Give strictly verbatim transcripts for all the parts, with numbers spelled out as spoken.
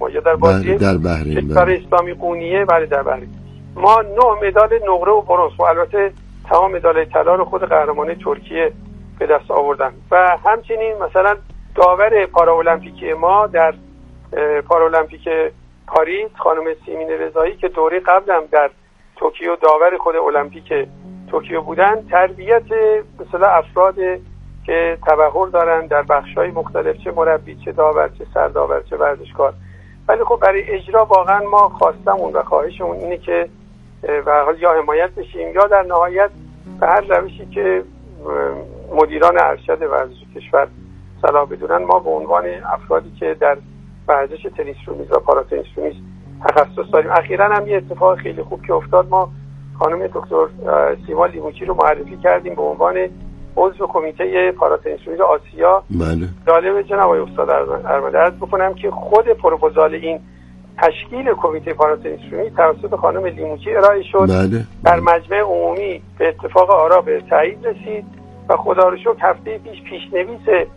ما یا در بازی در بحرین کشور اسلامی قونیه ولی در بحرین ما نه مدال نقره و برنز و البته تمام مدال طلا رو خود قهرمانان ترکیه به دست آوردن و همچنین مثلا داور پارالمپیکی ما در پارالمپیک پاریس خانم سیمین رضایی که دوره قبلم در توکیو داور خود المپیک توکیو بودن، تربیت مثلا افراد که تبحر دارن در بخش‌های مختلف، چه مربی، چه داور، چه سرداور، چه ورزشکار. ولی خب برای اجرا واقعا ما خواستمون و خواهشمون اینه که به هر حال یا حمایت بشیم یا در نهایت به هر روشی که مدیران ارشد ورزش کشور صلاح بدونن ما به عنوان افرادی که در ورزش تنیس رومیز و پارا تنیس رومیز تخصص داریم. اخیراً هم یه اتفاق خیلی خوب که افتاد، ما خانم دکتر سیما لیموچی رو معرفی کردیم به عنوان عضو کمیته پارا تنیس رومیز آسیا. بله. جالب جناب آقای استاد ارمده عرض بکنم که خود پروپوزال این تشکیل کمیته پارا تنیس رومیز توسط خانم لیموچی ارائه شد. بله. در مجمع عمومی به اتفاق آرا به تایید رسید و خدا رو شکر هفته پیش پیشنویس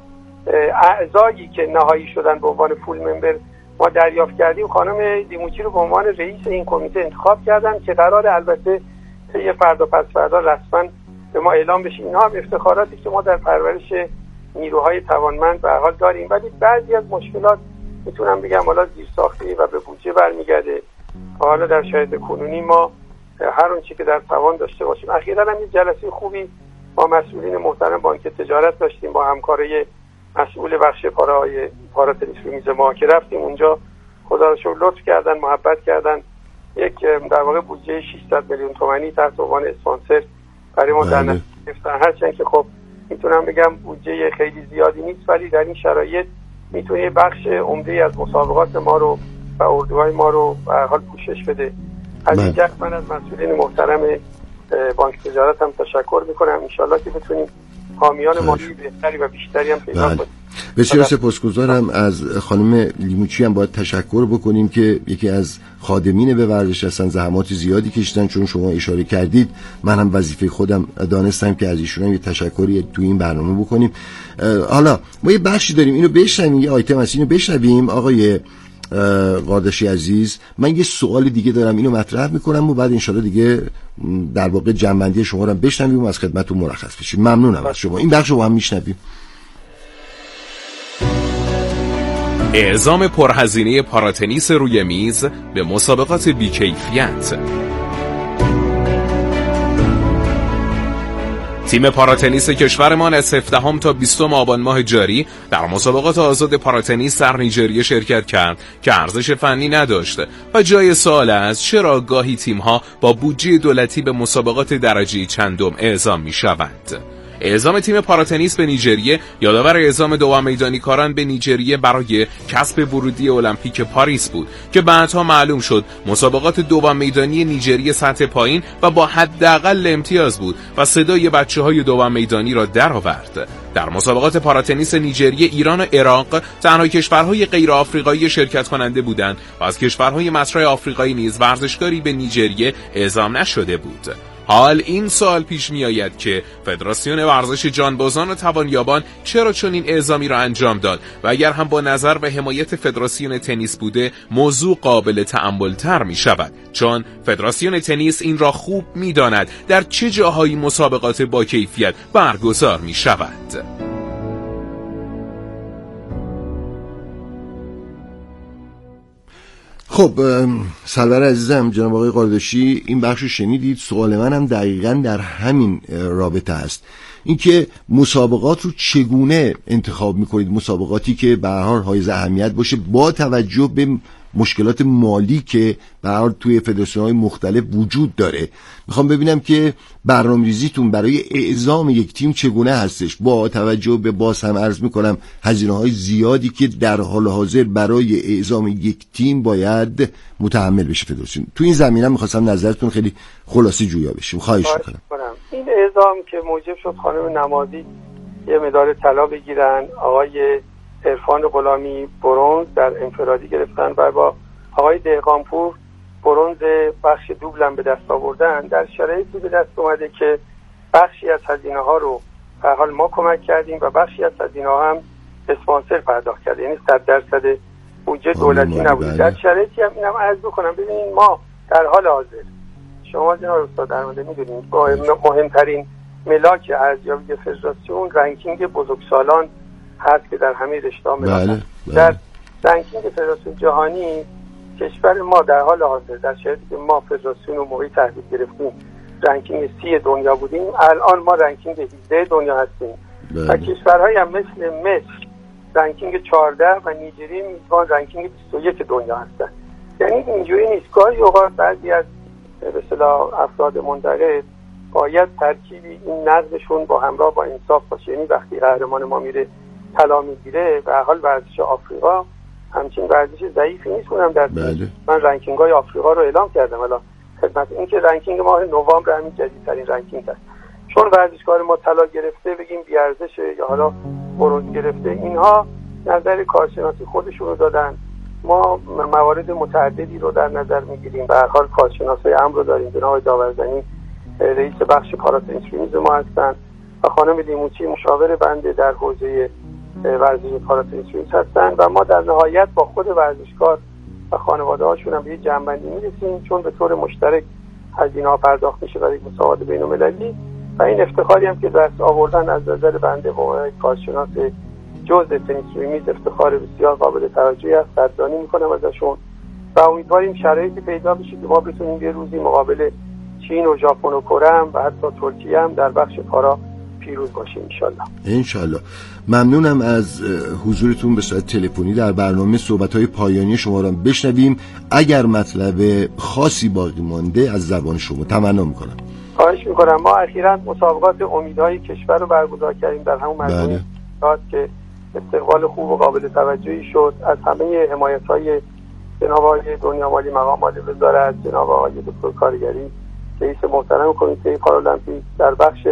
اعضایی که نهایی شدن به عنوان فول ممبر ما دریافت کردیم. خانم لیموچی رو به عنوان رئیس این کمیته انتخاب کردن که قرار البته یه فردا پس فردا رسما به ما اعلام بشه. اینها هم افتخاراتی که ما در پرورش نیروهای توانمند به هر حال داریم، ولی بعضی از مشکلات میتونم بگم حالا زیرساختی و به بودجه برمیگرده. حالا در شرایط کنونی ما هر اون چیزی که در توان داشته باشیم. اخیراً هم یه جلسه خوبی با مسئولین محترم بانک تجارت داشتیم با همکارای مسئول بخش پارای پارا تنیس رومیز ما که رفتیم اونجا، خدا رو شکر لطف کردن، محبت کردن، یک در واقع بودجه ششصد میلیون تومانی تحت عنوان اسپانسر برای ما در نظر گرفتن. هرچند که خب میتونم بگم بودجه خیلی زیادی نیست، ولی در این شرایط میتونه بخش عمده از مسابقات ما رو و اردوهای ما رو به هر حال پوشش بده. از این جهت من از مسئولین محترم بانک تجارت هم تشکر میکنم. ان شاءالله که بتونیم حامیان مالی بهتری و بیشتری هم پیدا کنیم. بسیار سپاسگزارم. از خانم لیموچی هم باید تشکر بکنیم که یکی از خادمین به ورزش هستن، زحمات زیادی کشیدن. چون شما اشاره کردید من هم وظیفه خودم دانستم که از ایشون هم یه تشکری تو این برنامه بکنیم. حالا ما یه بخشی داریم اینو بشنویم، یه آیتم هست اینو بشنویم. آقای قادشی عزیز، من یه سوال دیگه دارم اینو مطرح میکنم و بعد انشالله دیگه در واقع جنبندی شما رو هم بشنویم و از خدمتتون مرخص بشیم. ممنونم از شما. این بخش رو هم میشنویم. اعزام پرهزینه پاراتنیس روی میز به مسابقات بیکیفیت. تیم پاراتنیس کشورمان از هفدهم تا بیستم آبان ماه جاری در مسابقات آزاد پاراتنیس در نیجریه شرکت کرد که ارزش فنی نداشت و جای سوال است چرا گاهی تیم‌ها با بودجه دولتی به مسابقات درجه چندم اعزام می‌شوند. اعزام تیم پاراتنیس به نیجریه یادآور اعزام دوام میدانی کاران به نیجریه برای کسب ورودی المپیک پاریس بود که بعدها معلوم شد مسابقات دوام میدانی نیجریه سطح پایین و با حداقل امتیاز بود و صدای بچه‌های دوام میدانی را درآورد. در مسابقات پاراتنیس نیجریه ایران و عراق تنها کشورهای غیر آفریقایی شرکت کننده بودند و از کشورهای مصرع آفریقایی نیز ورزشکاری به نیجریه اعزام نشده بود. حال این سوال پیش می آید که فدراسیون ورزش جانبازان و توانیابان چرا چنین اعزامی را انجام داد و اگر هم با نظر به حمایت فدراسیون تنیس بوده موضوع قابل تأمل تر می شود، چون فدراسیون تنیس این را خوب می داند در چه جاهایی مسابقات با کیفیت برگزار می شود. خب سرور عزیزم، جناب آقای قادشی این بخشو شنیدید. سوال من هم دقیقاً در همین رابطه است، اینکه مسابقات رو چگونه انتخاب میکنید، مسابقاتی که به هر حال حائز اهمیت باشه با توجه به مشکلات مالی که به هر حال توی فدراسیون‌های مختلف وجود داره. میخوام ببینم که برنامه‌ریزیتون برای اعزام یک تیم چگونه هستش با توجه به باز هم عرض میکنم هزینه‌های زیادی که در حال حاضر برای اعزام یک تیم باید متحمل بشه فدراسیون. تو این زمینه میخواستم نظرتون خیلی خلاصی جویا بشیم. خواهش میکنم. این اعزام که موجب شد خانم نمازی یه مدال طلا بگیرن، آقای عرفان غلامی برنز در انفرادی گرفتن و با آقای دهقانپور برنز بخش دوبلم به دست آوردن، در شرایطی به دست اومده که بخشی از هزینه ها رو به حال ما کمک کردیم و بخشی از هزینه ها هم اسپانسر پرداخت کرده، یعنی صد درصد بودجه دولتی نبوده. در شرایطی هم اینم عرض بکنم، ببینید ما در حال حاضر، شما جناب استاد درمانده میدونید با مهمترین ملاک ارزیابی فدراسیون رنکینگ بزرگسالان هست که در همه رشته‌ها بله. در رنکینگ فدراسیون جهانی کشور ما در حال حاضر در شرایطی که ما فدراسیون رو موقعی تحویل گرفتیم رنکینگ سی دنیا بودیم، الان ما رنکینگ هجده دنیا هستیم. بله. و کشورهایی هم مثل مصر رنکینگ چهارده و نیجریه میزبان رنکینگ بیست و یک دنیا هستن. یعنی اینجوری نیست، گاهی اوقات بعضی از به اصطلاح افراد منتقد باید ترکیبی این نقدشون با همراه با انصاف باشه. یعنی وقتی قهرمان ما میره طلا میگیره، به هر حال ورزش آفریقا همچین ورزش ضعیفی نیست. اونم در بله. من رنکینگ‌های آفریقا رو اعلام کردم الان خدمت این که رنکینگ ماه نوامبر همین جدیدترین رنکینگ است. چون ورزشکار ما طلا گرفته بگیم بی‌ارزشه یا حالا برنز گرفته، اینها نظر کارشناسی خودشون رو دادن. ما موارد متعددی رو در نظر میگیریم. به هر حال کارشناسای امر رو داریم، جناب داورزنی رئیس بخش پاراتنیسیسم ما هستن و خانم لیموچی مشاور بنده در حوزه ورزش پاراتنیسیسم هستن و ما در نهایت با خود ورزشکار و خانواده هاشون هم به یک جمع‌بندی میرسیم، چون به طور مشترک هزینه‌ها پرداخت میشه برای مسابقات بین‌المللی و این افتخاری هم که دست آوردن از نظر بنده به کارشناس جزء تنیس روی میز افتخار بسیار قابل توجهی است. قدردانی میکنم ازشون و امیدواریم شرایطی پیدا بشه که ما بتونیم یه روزی مقابل چین و ژاپن و کره هم و حتی ترکیه هم در بخش پارا پیروز باشیم انشالله. انشالله. ممنونم از حضورتون به صورت تلفنی در برنامه. صحبت‌های پایانی شما را بشنویم. اگر مطلب خاصی باقی مانده از زبان شما تمنا میکنم. خواهش میکنم. ما اخیراً مسابقات امیدهای کشور رو برگزار کردیم در همون مجموعه که استقبال خوب و قابل توجهی شد. از همه حمایت‌های جناب آقای دنیا مالی مقام عالی وزارت، جناب آقای دکتر کارگری رئیس محترم کمیته پارالمپیک در بخش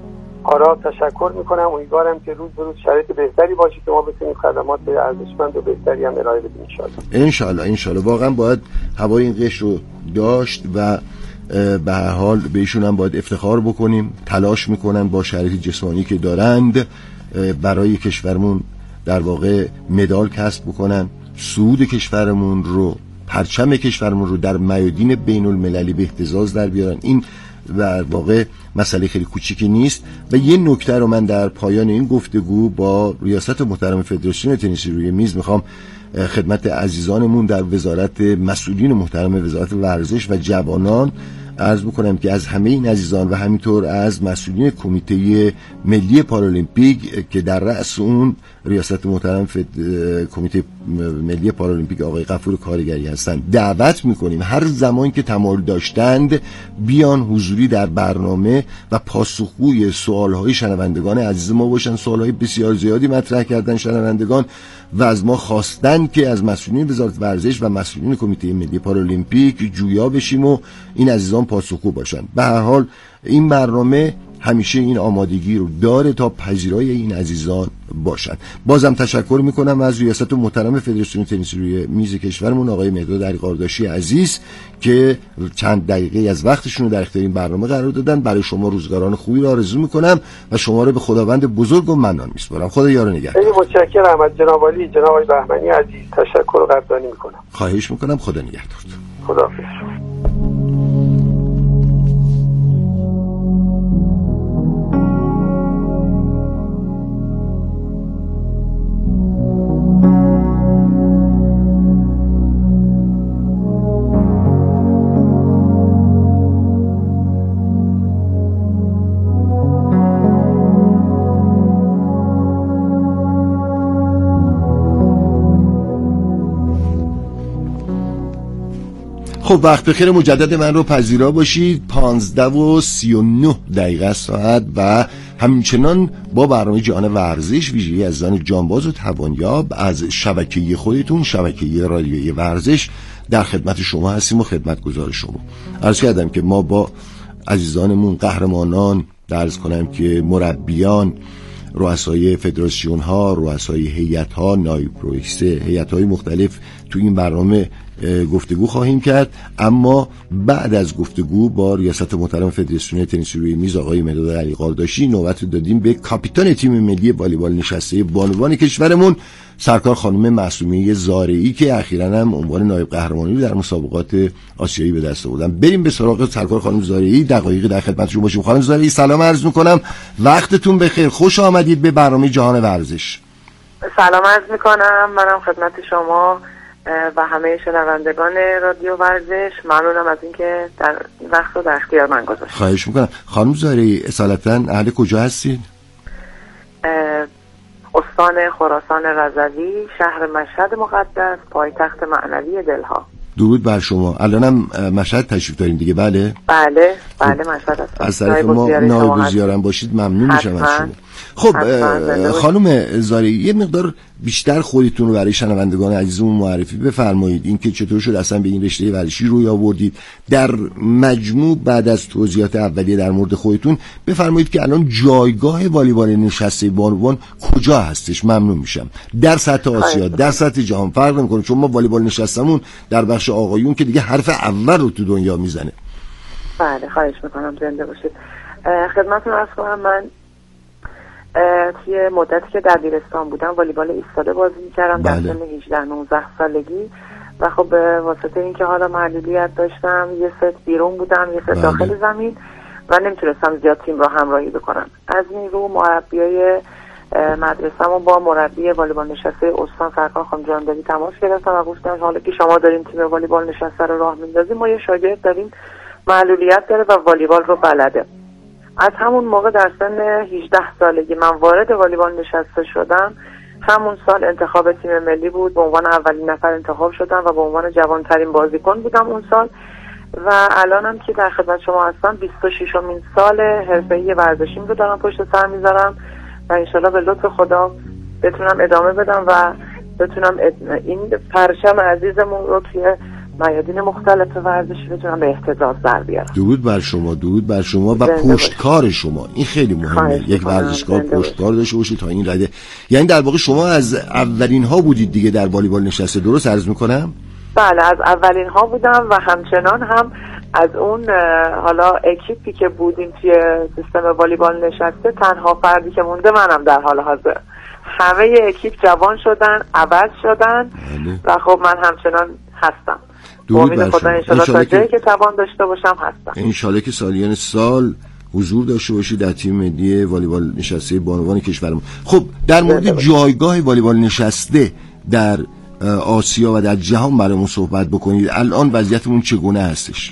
پارا تشکر میکنم. امیدوارم که روز به روز شرایط بهتری باشه که ما بتونیم خدمات ارزشمند و بهتری هم ارائه بدیم انشالله. انشالله انشالله. واقعا باید هوای این قشر رو داشت و به هر حال به ایشون هم باید افتخار بکنیم. تلاش میکنن با شرایط جسمانی که دارند برای کشورمون در واقع مدال کسب بکنن، صعود کشورمون رو، پرچم کشورمون رو در میادین بین المللی به اهتزاز در بیارن. این در واقع مسئله خیلی کوچیکی نیست. و یه نکته رو من در پایان این گفتگو با ریاست محترم فدراسیون تنیس روی میز میخوام خدمت عزیزانمون در وزارت، مسئولین محترم وزارت ورزش و جوانان عرض بکنم که از همه این عزیزان و همینطور از مسئولین کمیته ملی پارالمپیک که در رأس اون ریاست محترم فد... کمیته ملی پارالمپیک آقای غفور کارگری هستند دعوت میکنیم هر زمان که تمایل داشتند بیان حضوری در برنامه و پاسخگوی سوالهای شنوندگان عزیز ما باشن. سوالهای بسیار زیادی مطرح کردن شنوندگان و از ما خواستن که از مسئولین وزارت ورزش و مسئولین کمیته ملی پارالمپیک جویا بشیم و این عزیزان پاسخگو باشن. به هر حال این برنامه همیشه این آمادگی رو داره تا پذیرای این عزیزان باشن. بازم تشکر میکنم از ریاست محترم فدراسیون تنیس روی میز کشورمون آقای مهداد علیقارداشی عزیز که چند دقیقه از وقتشون رو در اختیار این برنامه قرار دادن. برای شما روزگاران خوبی رو آرزو میکنم و شما رو به خداوند بزرگ و منان میسپارم. خدا یار و نگهدار. خیلی متشکرم از جناب عالی، جناب آقای بهمنی عزیز. تشکر و قدردانی میکنم. خواهش میکنم. خدا نگهدار. خداحافظ. خب وقت بخیر مجدد من رو پذیرا باشید. پانزده و سی و نه دقیقه ساعت و همچنان با برنامه جهان ورزش ویژه‌ای از زن جانباز و توانیاب از شبکه خودتون، شبکه رادیویی ورزش، در خدمت شما هستیم و خدمتگزار شما. عرض کردم که ما با عزیزانمون قهرمانان، درس کنم که مربیان، رؤسای فدراسیون ها، رؤسای هیئت ها، نایب رئیس هیئت های مختلف تو این برنامه گفتگو خواهیم کرد، اما بعد از گفتگو با ریاست محترم فدراسیون تنیس روی میز آقای مداد علی قارداشی نوبت دادیم به کاپیتان تیم ملی والیبال نشسته بانوان کشورمون سرکار خانم معصومه زارعی که اخیراً هم عنوان نایب قهرمانی رو در مسابقات آسیایی به دست آوردن. بریم به سراغ سرکار خانم زارعی، دقایقی در خدمتشون باشیم. خانم زارعی سلام عرض می‌کنم، وقتتون بخیر، خوش آمدید به برنامه جهان ورزش. سلام عرض می‌کنم، منم خدمت شما و همه شنوندگان رادیو ورزش ممنونم از اینکه در این وقت رو در اختیار من گذاشتید. خواهش می‌کنم. خانم زارعی اصالتاً اهل کجا هستید؟ استان خراسان رضوی، شهر مشهد مقدس، پایتخت معنوی دلها. درود بر شما. الانم مشهد تشریف دارین دیگه؟ بله بله بله مشهد هستم. از طرف ما نایب الزیارم باشید ممنون میشم از شما. خب خانم زارعی یه مقدار بیشتر خودتون رو برای شنوندگان عزیزمون معرفی بفرمایید، اینکه چطور شد اصلا به این رشته ورزشی روی آوردید. در مجموع بعد از توضیحات اولیه در مورد خودتون بفرمایید که الان جایگاه والیبال نشسته بانوان کجا هستش؟ ممنون میشم. در سطح آسیا، در سطح جهان فرق نمیکنه، چون ما والیبال نشستمون در بخش آقایون که دیگه حرف اول رو تو دنیا میزنه. بله خواهش میکنم، زنده باشید. خدمتتون عرض کنم من توی مدتی که در دبیرستان بودم والیبال ایستاده بازی می‌کردم در سن هجده نوزده سالگی و خب به واسطه اینکه حالا معلولیت داشتم یه ست بیرون بودم یه ست داخل زمین و نمیتونستم زیاد تیم را همراهی بکنم. از این رو مربیای مدرسه‌مو با مربی والیبال نشسته استان سرکار خانم جانداری تماس گرفتم و گفتم حالا که شما دارین تیم والیبال نشسته رو راه میندازین، ما یه شاگرد داریم معلولیت داره و والیبال رو بلده. از همون موقع در سن هجده سالگی من وارد والیبال نشسته شدم. همون سال انتخاب تیم ملی بود، به عنوان اولین نفر انتخاب شدم و به عنوان جوانترین بازیکن بودم اون سال و الانم که در خدمت شما هستم بیست و ششمین سال حرفه‌ای ورزشیم رو دارم پشت سر میذارم و انشالله به لطف خدا بتونم ادامه بدم و بتونم این پرچم عزیزمون رو توی میادین مختلف ورزشی بتونم به اهتزاز در بیارم. درود بر شما، درود بر شما و پشتکار شما. این خیلی مهمه، یک ورزشکار پشتکار داشته باشه تا این رده. یعنی در واقع شما از اولین ها بودید دیگه در والیبال نشسته، درست عرض میکنم؟ بله از اولین ها بودم و همچنان هم از اون حالا اکیپی که بودیم توی سیستم والیبال نشسته تنها فردی که مونده منم در حال حاضر. همه اکیپ جوان شدن، عوض شدن و خب من همچنان هستم. امید خدا انشالله تا جایی که توان داشته باشم هستم. انشالله که سالیان سال حضور داشته باشید در تیم ملی والیبال نشسته بانوان کشورمون. خب در مورد جایگاه والیبال نشسته در آسیا و در جهان برامون صحبت بکنید. الان وضعیتمون چگونه هستش؟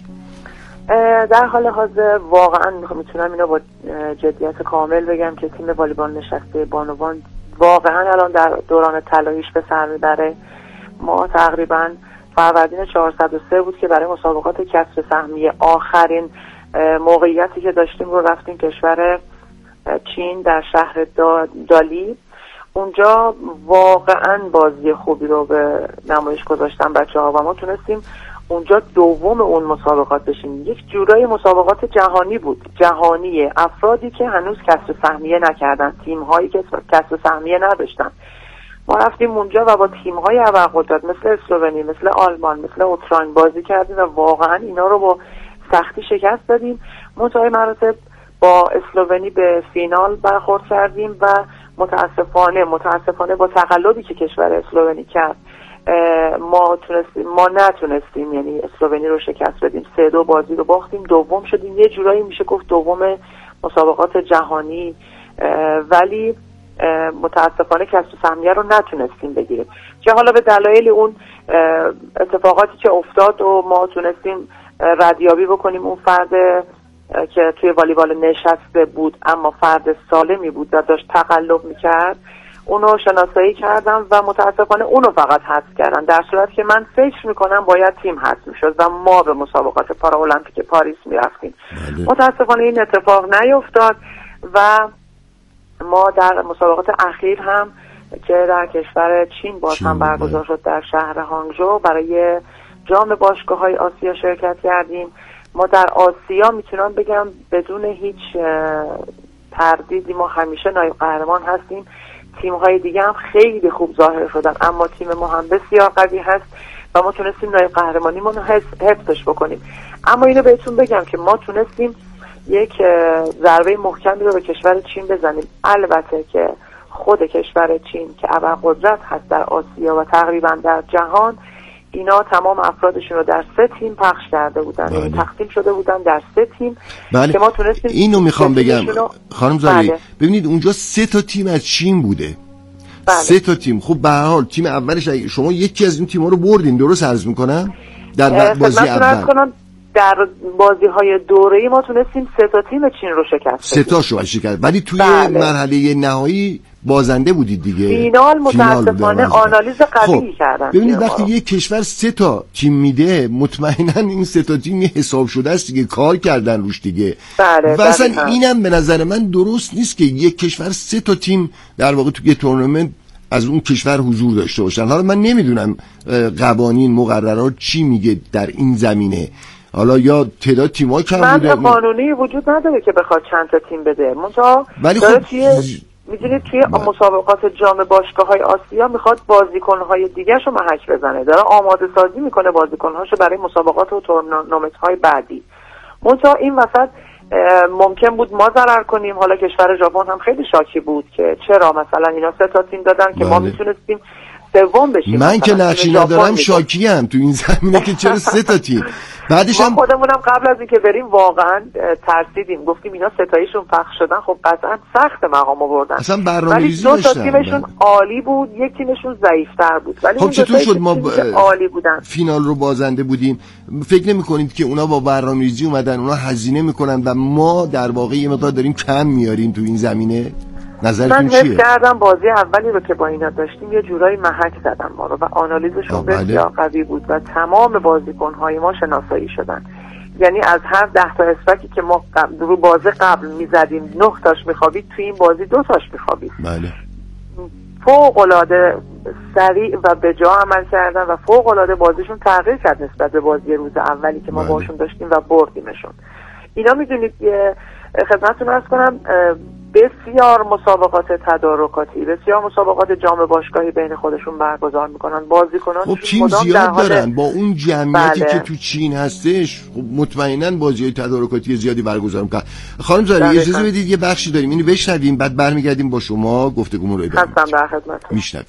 در حال حاضر واقعا میتونم اینو با جدیت کامل بگم که تیم والیبال نشسته بانوان واقعا الان در دوران طلاییش به سر میبره. ما تقریبا فروردین چهارصد و سه بود که برای مسابقات کسب سهمیه آخرین موقعیتی که داشتیم رو رفتیم کشور چین در شهر دالی. اونجا واقعا بازی خوبی رو به نمایش گذاشتن بچه ها و ما تونستیم اونجا دوم اون مسابقات بشیم. یک جورای مسابقات جهانی بود، جهانیه، افرادی که هنوز کسب سهمیه نکردن، تیم هایی که کسب سهمیه نداشتن. ما رفتیم اونجا و با تیم های ابرقدرت مثل اسلوونی، مثل آلمان، مثل اوکراین بازی کردیم و واقعا اینا رو با سختی شکست دادیم. منتهای مراتب با اسلوونی به فینال برخورد کردیم و متاسفانه متاسفانه با تقلبی که کشور اسلوونی کرد ما تونستیم ما نتونستیم یعنی اسلوونی رو شکست بدیم. سه دو بازی رو باختیم، دوم شدیم. یه جورایی میشه گفت دوم مسابقات جهانی، ولی متاسفانه کسب سهمیه رو نتونستیم بگیریم که حالا به دلایل اون اتفاقاتی که افتاد و ما تونستیم ردیابی بکنیم. اون فرد که توی والیبال نشسته بود اما فرد سالمی بود و داشت تقلب میکرد، اونو شناسایی کردم و متاسفانه اونو فقط حذف کردن، در صورت که من فکر میکنم باید تیم حذف میشد و ما به مسابقات پارالمپیک پاریس میرفتیم. متاسفانه این اتفاق نیفتاد و ما در مسابقات اخیر هم که در کشور چین باز هم برگزار شد در شهر هانگژو برای جام باشگاه‌های آسیا شرکت کردیم. ما در آسیا میتونم بگم بدون هیچ تردیدی ما همیشه نایب قهرمان هستیم. تیم‌های دیگه هم خیلی خوب ظاهر شدن اما تیم ما هم بسیار قوی هست و ما تونستیم نایب قهرمانیمون رو حفظش بکنیم. اما اینو بهتون بگم که ما تونستیم یک ضربه محکمی رو به کشور چین بزنیم. البته که خود کشور چین که ابرقدرت هست در آسیا و تقریبا در جهان، اینا تمام افرادشون رو در سه تیم پخش کرده بودن، یعنی تقسیم شده بودن در سه تیم. بله. که ما تونستیم اینو میخوام بگم خانم زارعی. بله. ببینید اونجا سه تا تیم از چین بوده. بله. سه تا تیم. خب به هر حال تیم اولش شما یکی از این تیم‌ها رو بردین، درست عرض میکنم؟ در بازی اول در بازی های دوره‌ای ما تونستیم سه تا تیم چین رو شکست سه تاشو شکست، ولی توی بله. مرحله نهایی بازنده بودید دیگه. فینال متاسفانه آنالیز قوی خب. کردن. ببینید وقتی یک کشور سه تا تیم میده، مطمئنا این سه تا تیم حساب شده است دیگه، کار کردن روش دیگه. بله. و اصلا اینم به نظر من درست نیست که یک کشور سه تا تیم در واقع توی تورنمنت از اون کشور حضور داشته باشن. حالا من نمیدونم قوانین مقررات چی میگه در این زمینه، حالا یا تعداد تیم‌ها کم بوده، قانونی وجود نداره که بخواد چند تا تیم بده. منتها ولی خب میدونید توی مسابقات جام باشگاه‌های آسیا میخواد بازیکن‌های دیگه‌شو محک بزنه، داره آماده سازی میکنه بازیکن‌هاشو برای مسابقات و تورنمنت‌های بعدی. منتها این وسط ممکن بود ما ضرر کنیم. حالا کشور ژاپن هم خیلی شاکی بود که چرا مثلا اینا سه تا تیم دادن که بله. ما میتونستیم سوم بشیم. من که نقشی ندارم شاکی ام تو این زمینه که چرا سه تا تیم. بعدش هم خودمونم قبل از اینکه بریم واقعا ترسیدیم، گفتیم اینا ستایشون پخش شدن، خب قطعا سخت مقام آوردن. اصلا برنامه‌ریزی داشتن. دو تا تیمشون عالی بود، یک تیمشون ضعیف‌تر بود. ولی خب چطور شد ما ب... عالی بودن. فینال رو بازنده بودیم؟ فکر نمی‌کنید که اونا با برنامه‌ریزی اومدن، اونا هزینه می‌کنن و ما در واقع یه مقدار داریم کم میاریم تو این زمینه؟ نظرتون چیه؟ من حس کردم بازی اولی رو که با اینا داشتیم یه جورایی محک زدن ما رو و آنالیزشون بسیار قوی بود و تمام بازیکن‌های ما شناسایی شدن. یعنی از هر ده تا اسپکی که ما رو بازی قبل میزدیم نه تاش میخوابید، توی این بازی دو تاش میخوابید. بله. فوق‌العاده سریع و به جا عمل کردن و فوق‌العاده بازیشون تغییر کرد نسبت به بازی روز اولی که ما بله. باشون داشتیم و بردیمشون. اینا میدونید خدمتتون عرض کنم بسیار مسابقات تدارکاتی، بسیار مسابقات جام باشگاهی بین خودشون برگزار میکنن. بازیکنان خب تیم زیاد دارن با اون جمعیتی بله. که تو چین هستش، خب مطمئنا بازی‌های تدارکاتی زیادی برگزار میکنن. خانم زارعی اجازه بدید یه بخشی داریم اینو بشنویم، بعد برمیگردیم با شما گفتگومون رو ادامه میدیم. هستم در خدمتتون. میشنویم.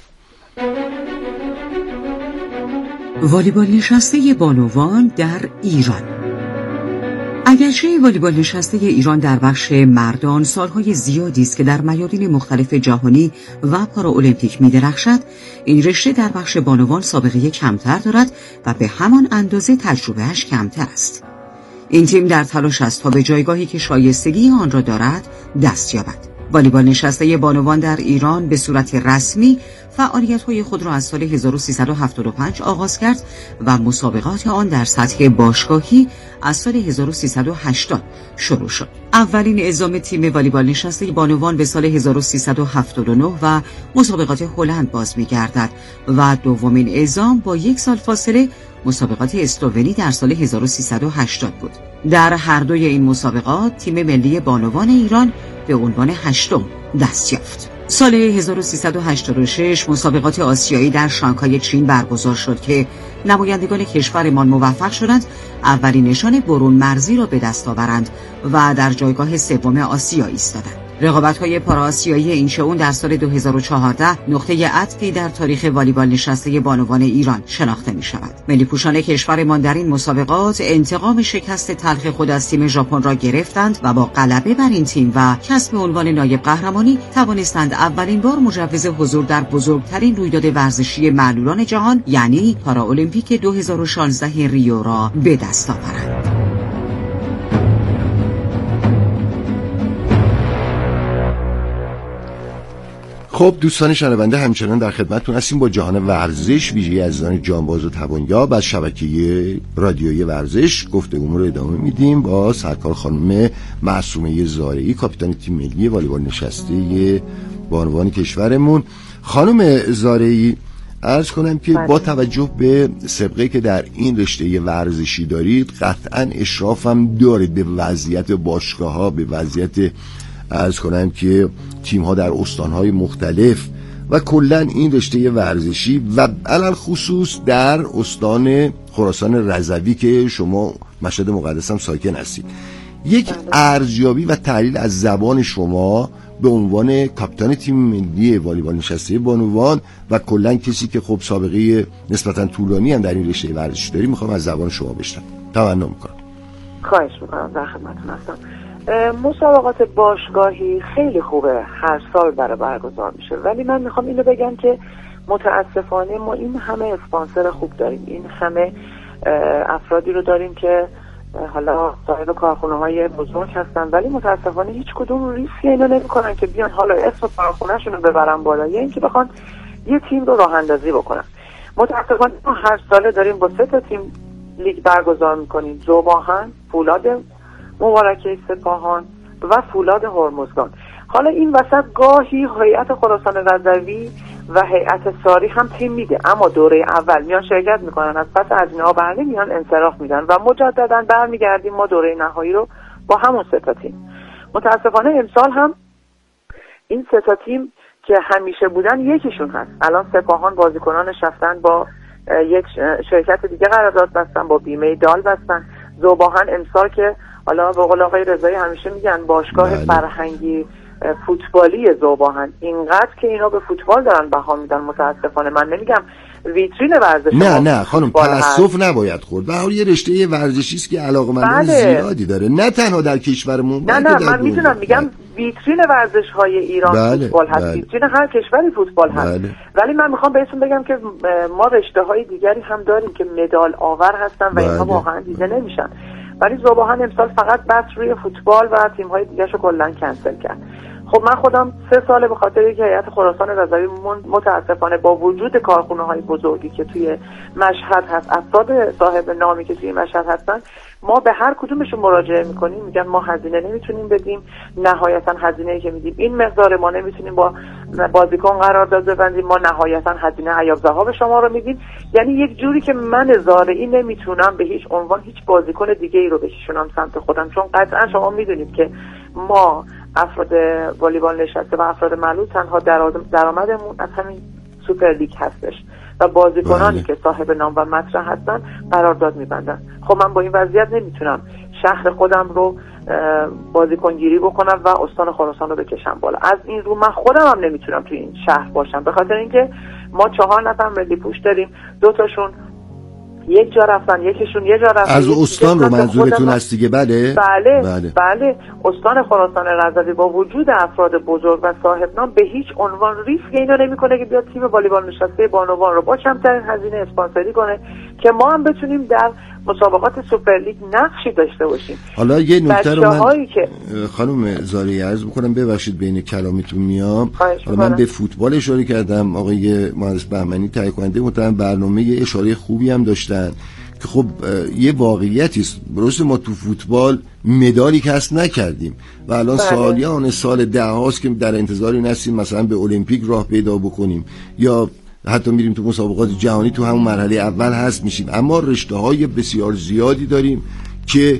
والیبال نشسته بانوان در ایران. اگرچه والیبال نشسته ایران در بخش مردان سالهای زیادی است که در میادین مختلف جهانی و پارالمپیک می‌درخشد، این رشته در بخش بانوان سابقه کمتر دارد و به همان اندازه تجربه‌اش کمتر است. این تیم در تلاش است تا به جایگاهی که شایستگی آن را دارد دست یابد. والیبال نشسته بانوان در ایران به صورت رسمی فعالیت‌های خود را از سال هزار و سیصد و هفتاد و پنج آغاز کرد و مسابقات آن در سطح باشگاهی از سال هزار و سیصد و هشتاد شروع شد. اولین اعزام تیم والیبال نشسته بانوان به سال هزار و سیصد و هفتاد و نه و مسابقات هلند باز می‌گردد و دومین اعزام با یک سال فاصله مسابقات اسلوونی در سال هزار و سیصد و هشتاد بود. در هر دوی این مسابقات تیم ملی بانوان ایران به عنوان هشتم دست یافت. سال هزار و سیصد و هشتاد و شش مسابقات آسیایی در شانگهای چین برگزار شد که نمایندگان کشورمان موفق شدند اولین نشان برون مرزی را به دست آورند و در جایگاه سوم آسیا ایستادند. رقابت‌های پارآسیایی این شئون در سال دو هزار و چهارده نقطه عطفی در تاریخ والیبال نشسته بانوان ایران شناخته می‌شود. ملی پوشان کشورمان در این مسابقات انتقام شکست تلخ خود از تیم ژاپن را گرفتند و با غلبه بر این تیم و کسب عنوان نایب قهرمانی توانستند اولین بار مجوز حضور در بزرگترین رویداد ورزشی معلولان جهان یعنی پارالمپیک دو هزار و شانزده ریو را به دست آورند. خب دوستان شنونده همچنان در خدمتتون هستیم با جهان ورزش، ویژه عزیزان جانباز و توانیاب از شبکه رادیویی ورزش گفتگومون رو ادامه میدیم با سرکار خانم معصومه زارعی، کاپیتان تیم ملی والیبال نشسته بانوان کشورمون. خانم زارعی عرض کنم که با توجه به سابقه که در این رشته ورزشی دارید قطعا اشرافم دارید به وضعیت باشگاه‌ها، به وضعیت عرض کنم که تیم‌ها در استان‌های مختلف و کلا این رشته ورزشی و علل خصوص در استان خراسان رضوی که شما مشهد مقدس هم ساکن هستید، یک ارزیابی و تحلیل از زبان شما به عنوان کاپیتان تیم ملی والیبال نشسته بانوان و کلا کسی که خب سابقه نسبتا طولانی هم در این رشته ورزشی داری، میخوام از زبان شما بشنوم. تمنا میکنم. خواهش میکنم، در خدمتتون هستم. مسابقات باشگاهی خیلی خوبه، هر سال برای برگزار میشه، ولی من میخوام اینو بگم که متاسفانه ما این همه اسپانسر خوب داریم، این همه افرادی رو داریم که حالا صاحب کارخونه های بزرگ هستن، ولی متاسفانه هیچ کدوم ریسکی اینو نمیکنن که بیان حالا اسم کارخونه شون رو ببرن بالا یا اینکه بخوان یه تیم رو راه اندازی بکنن. متاسفانه ما هر ساله داریم با سه تا تیم لیگ برگزار میکنیم، ذوب‌آهن، فولاد مبارکه سپاهان و فولاد هرمزگان. حالا این وسط گاهی هیئت خراسان رضوی و هیئت ساری هم تیم میده، اما دوره اول میان شرکت میکنن، از پس هزینه ها بهره میان انصراف میدن و مجددا برمیگردیم ما دوره نهایی رو با همون سه تا تیم. متاسفانه امسال هم این سه تا تیم که همیشه بودن یکیشون هست. الان سپاهان بازیکنانش رفتن با یک شرکت دیگه قرارداد بستن، با بیمه دال بستن. ذوب‌آهن امسال که حالا به قول آقای رضایی همیشه میگن باشگاه بله. فرهنگی فوتبالی ذوب‌آهن، اینقدر که اینا به فوتبال دارن بها میدن، متاسفانه من نمیگم ویترین ورزش، نه نه خانم تأسف نباید خورد، به هر یه رشته ورزشی است که علاقه‌مندان بله. زیادی داره، نه تنها در کشورمون، نه نه من میتونم میگم بله. ویترین ورزش های ایران بله. فوتبال هست، بله. ویترین هر کشوری فوتبال هست بله. ولی من میخوام بهتون بگم که ما رشته های دیگری هم داریم که مدال آور هستن و بله. اینها واقعا دیده نمیشن، ولی ذوب‌آهن امسال فقط بس روی فوتبال و تیم‌های دیگه‌شو کلاً کنسل کرد. خب من خودم سه ساله به خاطر اینکه هیئت خراسان رضوی متاسفانه با وجود کارخونه‌های بزرگی که توی مشهد هست، افراد صاحب نامی که توی مشهد هستن، ما به هر کدومشون مراجعه میکنیم، میگن ما هزینه نمیتونیم بدیم، نهایتا هزینه‌ای که میدیم این مقدار، ما نمیتونیم با بازیکن قرارداد ببندیم، ما نهایتا هزینه عیاب ذهاب شما رو میدیم. یعنی یک جوری که من زارعی نمیتونم به هیچ عنوان هیچ بازیکن دیگه ای رو بکشونم سمت خودم، چون قطعا شما میدونید که ما افراد والیبال نشسته و افراد معلول تنها درآمدمون از همین سوپر لیگ هستش و بازیکنانی که صاحب نام و مطرح هستن قرارداد میبندن. خب من با این وضعیت نمیتونم شهر خودم رو بازیکن گیری بکنم و استان خراسان رو بکشم بالا. از این رو من خودم هم نمیتونم توی این شهر باشم، به خاطر اینکه ما چهار نفر ملی پوش داریم، دو تاشون یک جا رفتن، یکیشون یه جا رفتن. از استان رو منظورتون هست دیگه؟ بله بله بله, بله. استان خراسان رضوی با وجود افراد بزرگ و صاحب نام به هیچ عنوان ریسک اینو نمیکنه که بیاد تیم والیبال نشسته بانوان رو با کمترین هزینه اسپانسری کنه که ما هم بتونیم در مسابقات سوپر لیگ نقشی داشته باشیم. حالا یه نکته رو من که... خانم زاری عرض میکنم، ببخشید بین کلامیتون میام. حالا من به فوتبال اشاره کردم، آقای مهندس بهمنی تهیه کننده محترم برنامه یه اشاره خوبی هم داشتن که خب یه واقعیتی است. درسته ما تو فوتبال مدالی کسب نکردیم و الان بله. سالیان سال ده هاست که در انتظار این هستیم مثلا به المپیک راه پیدا بکنیم یا حتی میریم تو مسابقات جهانی، تو همون مرحله اول هست میشیم، اما رشته های بسیار زیادی داریم که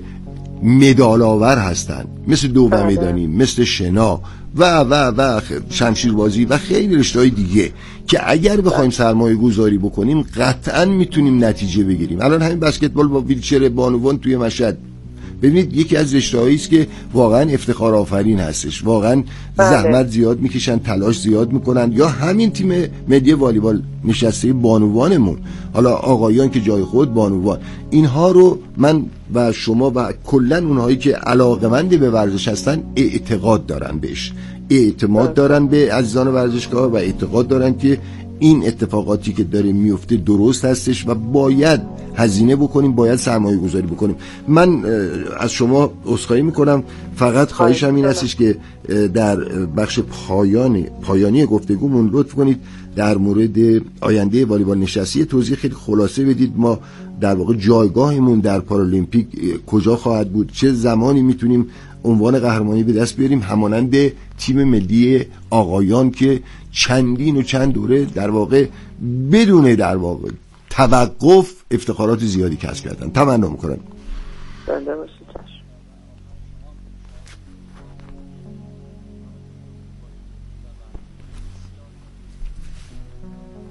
مدال آور هستن، مثل دو میدانی، مثل شنا و و و شمشیربازی و خیلی رشته های دیگه که اگر بخوایم سرمایه گذاری بکنیم قطعا میتونیم نتیجه بگیریم. الان همین بسکتبال با ویلچر بانوان توی مشهد، ببینید یکی از رشته‌هایی است که واقعا افتخار آفرین هستش، واقعا بله. زحمت زیاد میکشن، تلاش زیاد میکنن. یا همین تیم ملی والیبال نشسته بانوانمون، حالا آقایان که جای خود بانوان، اینها رو من و شما و کلا اونهایی که علاقه‌مند به ورزش هستن اعتقاد دارن بهش، اعتماد دارن به عزیزان ورزشگاه و اعتقاد دارن که این اتفاقاتی که داره میفته درست هستش و باید هزینه بکنیم، باید سرمایه گذاری بکنیم. من از شما عذرخواهی میکنم، فقط خواهشم این هستش که در بخش پایانی پایانی گفتگومون لطف کنید در مورد آینده والیبال نشستی توضیح خیلی خلاصه بدید. ما در واقع جایگاهمون در پارالیمپیک کجا خواهد بود، چه زمانی میتونیم عنوان قهرمانی به دست بیاریم، همانند تیم ملی آقایان که چندین و چند دوره در واقع بدون در واقع توقف افتخارات زیادی کسب کردن. تمنا میکنم. بنده باشید.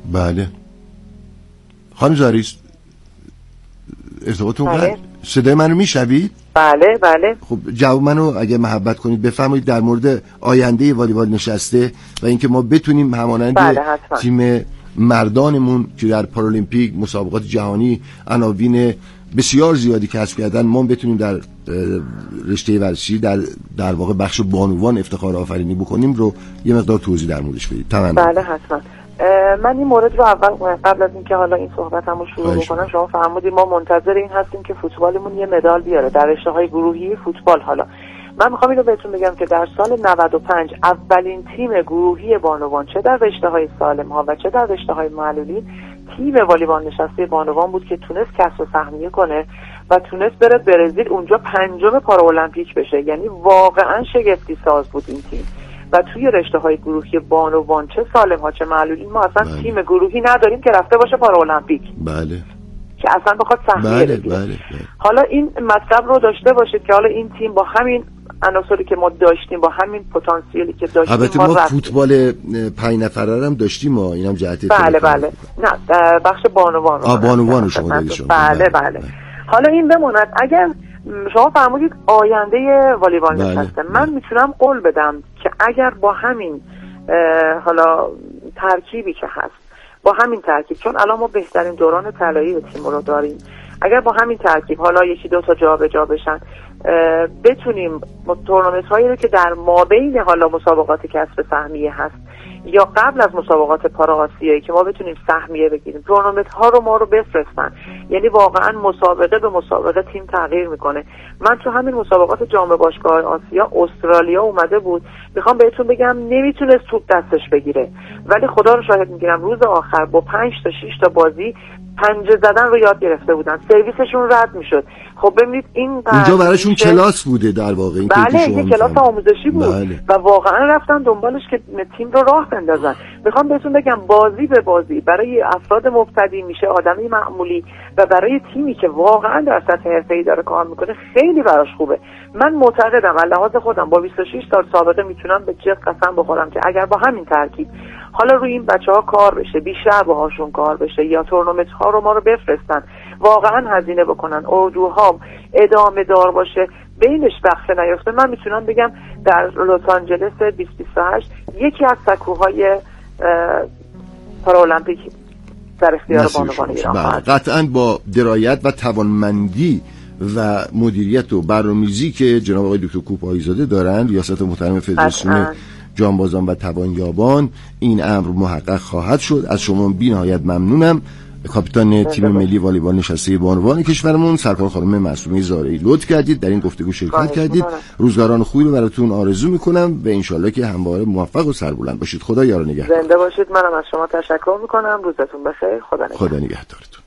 بله. خانم زاریس ارتباطتون بله. قطع؟ صدای منو میشنوید؟ بله بله. خب جواب منو اگه محبت کنید بفرمایید در مورد آینده والیبال نشسته و اینکه ما بتونیم همانند بله، تیم مردانمون که در پارالمپیک مسابقات جهانی عناوین بسیار زیادی کسب کردن، ما بتونیم در رشته ورزشی در در واقع بخش بانوان افتخار آفرینی بکنیم رو یه مقدار توضیح در موردش بدید. تمام. بله حتما. من این مورد رو اول قبل از اینکه حالا این صحبتمو شروع بکنم، شما فرمودید ما منتظر این هستیم که فوتبالمون یه مدال بیاره در رشته‌های گروهی فوتبال. حالا من میخوام اینو بهتون بگم که در سال نود و پنج اولین تیم گروهی بانوان چه در رشته‌های سالم ها و چه در رشته‌های معلولین تیم والیبال نشسته بانوان بود که تونست کسب سهمیه کنه و تونست بره برزیل اونجا پنجم پارالمپیک بشه. یعنی واقعا شگفتی ساز بود این تیم. و توی رشته‌های گروهی بانوان چه سالم ها چه معلولین ما اصلا بله. تیم گروهی نداریم که رفته باشه پارالمپیک. بله. که اصلا بخواد سهمیه بله. بگیره. بله. بله. حالا این مطلب رو داشته باشید که حالا این تیم با همین عناصری که ما داشتیم، با همین پتانسیلی که داشتیم، البته ما, ما فوتبال پنج نفره هم داشتیم. ما اینم جهت بله بله نه بخش بانوان رو بانوان رو شما دادید شما. بله بله, بله. حالا این بماند. اگر شما فرمودید آینده والیبال نشسته، من میتونم قول بدم که اگر با همین حالا ترکیبی که هست، با همین ترکیب، چون الان ما بهترین دوران طلایی تیم رو داریم، اگر با همین ترکیب حالا یکی دو تا جا به جا بشن بتونیم تورنمنت هایی رو که در مابین حالا مسابقات کسب سهمیه هست یا قبل از مسابقات پارا آسیایی که ما بتونیم سهمیه بگیریم، تورنمنت ها رو ما رو بفرستن. یعنی واقعا مسابقه به مسابقه تیم تغییر میکنه. من تو همین مسابقات جام باشگاه آسیا استرالیا اومده بود، میخوام بهتون بگم نمیتونست توپ دستش بگیره، ولی خدا رو شاهد میگیرم روز آخر با پنج تا شش تا بازی پنجه زدن رو یاد گرفته بودن، سرویسشون رد میشد. خب ببینید این اونجا براشون کلاس بوده در واقع. این بله یه کلاس آموزشی بود. بله. و واقعا رفتن دنبالش که تیم رو راه بندازن. میخوام بهتون بگم بازی به بازی برای افراد مبتدی میشه آدمی معمولی و برای تیمی که واقعا در سطح حرفه‌ای داره کار میکنه خیلی براش خوبه. من معتقدم از لحاظ خودم با بیست و شش سال سابقه میتونم به جد قسم بخورم که اگر با همین ترکیب حالا روی این بچه‌ها کار بشه، بیشتر باهاشون کار بشه یا تورنمنت ها رو ما رو بفرستن، واقعا هزینه بکنن، اردوها ادامه دار باشه، بینش وقفه نیفته، من میتونم بگم در لس آنجلس بیست بیست و هشت یکی از سکوهای پارالمپیک در اختیار بانوان ایران خواهد. قطعاً با درایت و توانمندی و مدیریت و برنامه‌ریزی که جناب آقای دکتر کوپاهی‌زاده دارند، ریاست محترم فدراسیون جانبازان و توانیابان، این امر محقق خواهد شد. از شما بی‌نهایت ممنونم. کاپیتان تیم ملی والیبال نشسته بانوان کشورمون سرکار خانم معصومه زارعی لطف کردید در این گفتگو شرکت کردید. روزگاران خوبی رو براتون آرزو میکنم و انشالله که همواره موفق و سربلند باشید. خدا یار و نگهدار. زنده باشید. منم از شما تشکر میکنم. روزتون بخیر. خدا نگهدار. خدا نگهدارتون.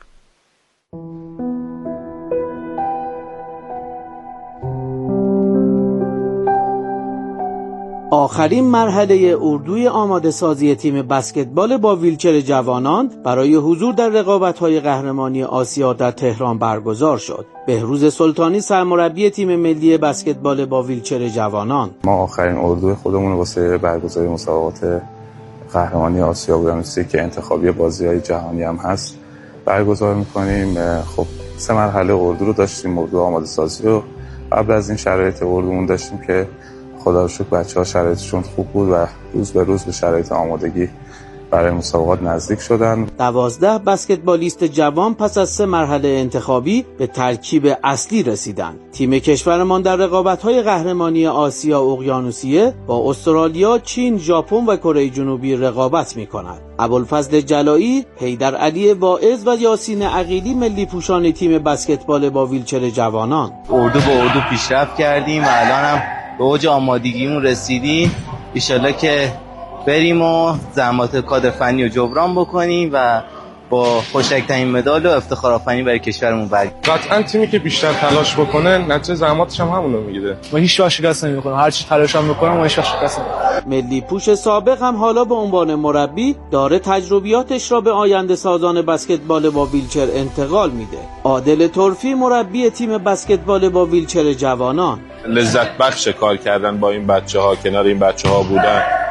آخرین مرحله اردوی آماده سازی تیم بسکتبال با ویلچر جوانان برای حضور در رقابت‌های قهرمانی آسیا در تهران برگزار شد. بهروز سلطانی سرمربی تیم ملی بسکتبال با ویلچر جوانان: ما آخرین اردوی خودمون واسه برگزاری مسابقات قهرمانی آسیا بودن که انتخابی بازی‌های جهانی هم هست برگزار می‌کنیم. خب سه مرحله اردو رو داشتیم. اردو آماده سازی رو قبل از این شرایط اردومون داشتیم که خدا رو شکر بچه‌ها شرایطشون خوب بود و روز به روز به شرایط آمادگی برای مسابقات نزدیک شدن. دوازده بسکتبالیست جوان پس از سه مرحله انتخابی به ترکیب اصلی رسیدند. تیم کشورمان در رقابت‌های قهرمانی آسیا اقیانوسیه با استرالیا، چین، ژاپن و کره جنوبی رقابت می‌کند. ابوالفضل جلایی، حیدر علی واعظ و یاسین عقیلی ملی پوشان تیم بسکتبال با ویلچر جوانان: اردو به اردو پیشرفت کردیم و الان هم به اوج آمادگیمون رسیدیم. ان شاءالله که بریم و زحمات کادر فنی رو جبران بکنیم و با خوشک‌ترین مدال و افتخار آفرینی برای کشورمون برگردیم. قطعاً تیمی که بیشتر تلاش بکنه نتیجه زحماتش هم همون رو میگیره. ما هیچ وقت شکست نمی‌خوریم. هر چی تلاش هم بکنیم ما هیچ وقت شکست نمی‌خوریم. ملی پوش سابق هم حالا به عنوان مربی داره تجربیاتش را به آینده سازان بسکتبال با ویلچر انتقال میده. عادل طرفی مربی تیم بسکتبال با ویلچر جوانان: لذت بخش کار کردن با این بچه‌ها، کنار این بچه‌ها بودن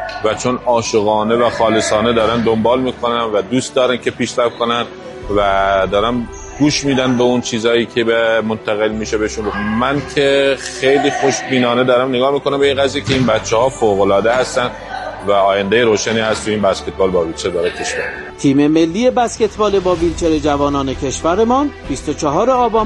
و چون عاشقانه و خالصانه دارن دنبال میکنن و دوست دارن که پیشرفت کنن و دارن گوش میدن به اون چیزایی که به منتقل میشه بهشون. من که خیلی خوشبینانه دارم نگاه میکنم به این قضیه که این بچه‌ها فوق‌العاده هستن و آینده روشنی هست تو این بسکتبال با ویلچر داره کشور. تیم ملی بسکتبال با ویلچر جوانان کشورمان بیست و چهارم آبان